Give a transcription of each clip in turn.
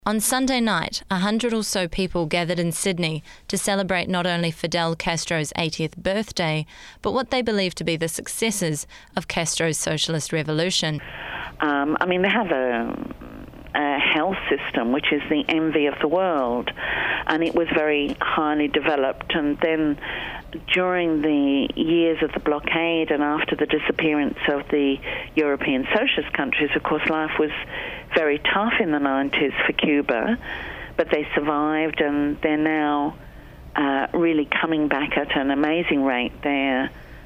On Sunday night, 100 or so people gathered in Sydney to celebrate not only Fidel Castro's 80th birthday, but what they believe to be the successes of Castro's socialist revolution. They have a health system which is the envy of the world, and it was very highly developed. And then during the years of the blockade and after the disappearance of the European socialist countries, of course, life was very tough in the 90s for Cuba, but they survived, and they're now really coming back at an amazing rate. Their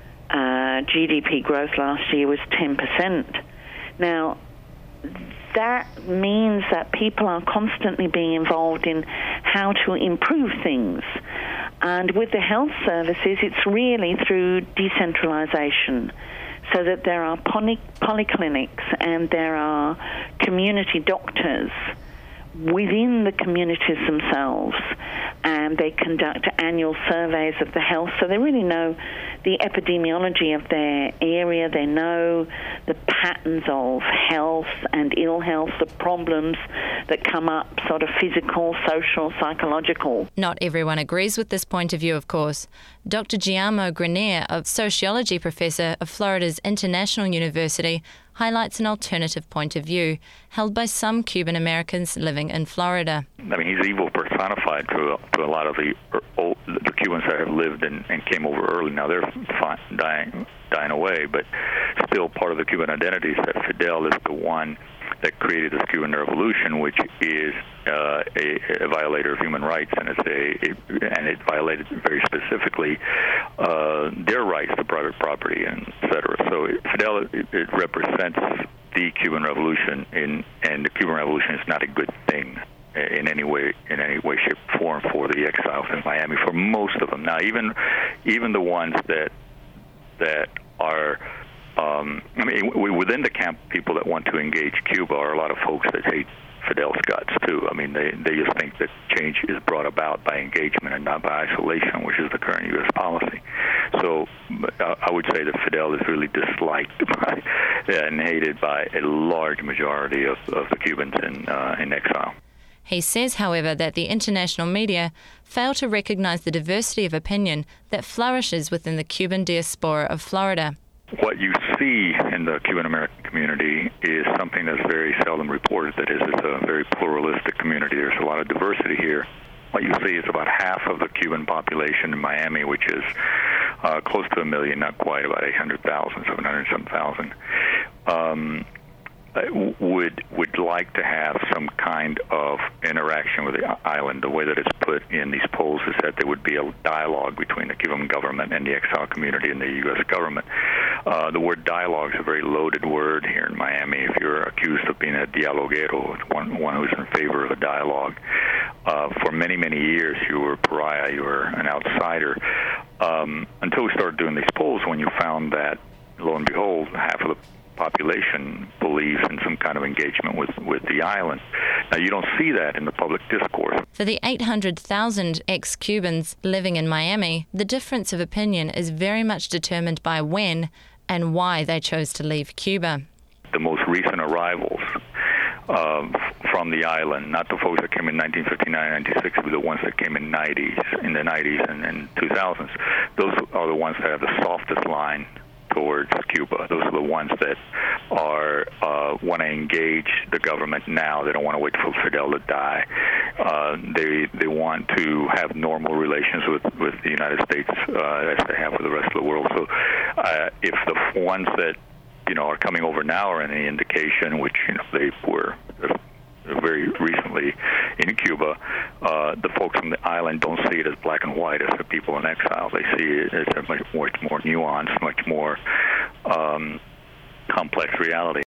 GDP growth last year was 10%. Now, that means that people are constantly being involved in how to improve things. And with the health services, it's really through decentralization, so that there are polyclinics and there are community doctors within the communities themselves, and they conduct annual surveys of the health, so they really know the epidemiology of their area. They know the patterns of health and ill health, the problems that come up, sort of physical, social, psychological. Not everyone agrees with this point of view, of course. Dr. Guillermo Grenier, a sociology professor of Florida's International University, highlights an alternative point of view held by some Cuban Americans living in Florida. He's evil personified to a lot of the Cubans that have lived and came over early. Now they're dying away, but still part of the Cuban identity is that Fidel is the one that created this Cuban Revolution, which is a violator of human rights, and it violated very specifically their rights to private property, and et cetera. So Fidel, it represents the Cuban Revolution, and the Cuban Revolution is not a good thing in any way, shape, form for the exiles in Miami. For most of them, now even the ones that are. Within the camp, people that want to engage Cuba are a lot of folks that hate Fidel's guts, too. They just think that change is brought about by engagement and not by isolation, which is the current U.S. policy. So I would say that Fidel is really disliked by and hated by a large majority of the Cubans in exile. He says, however, that the international media fail to recognize the diversity of opinion that flourishes within the Cuban diaspora of Florida. What you see in the Cuban-American community is something that's very seldom reported. That is, it's a very pluralistic community. There's a lot of diversity here. What you see is about half of the Cuban population in Miami, which is close to 1 million, not quite, about 800,000, 700,000, would like to have some kind of interaction with the island. The way that it's put in these polls is that there would be a dialogue between the Cuban government and the exile community and the U.S. government. The word dialogue is a very loaded word here in Miami. If you're accused of being a dialoguero, one who's in favor of a dialogue, for many, many years you were a pariah, you were an outsider, until we started doing these polls, when you found that, lo and behold, half of the population believes in some kind of engagement with the island. Now, you don't see that in the public discourse. For the 800,000 ex-Cubans living in Miami, the difference of opinion is very much determined by when and why they chose to leave Cuba. The most recent arrivals from the island, not the folks that came in 1959, 1960, but the ones that came in the 90s and 2000s, those are the ones that have the softest line towards Cuba. Those are the ones that want to engage the government now. They don't want to wait for Fidel to die. They want to have normal relations with the United States as they have with the rest of the world. So if the ones that are coming over now are any indication, which they were very recently in Cuba, the folks on the island don't see it as black and white as the people in exile. They see it as a much more nuanced, much more complex reality.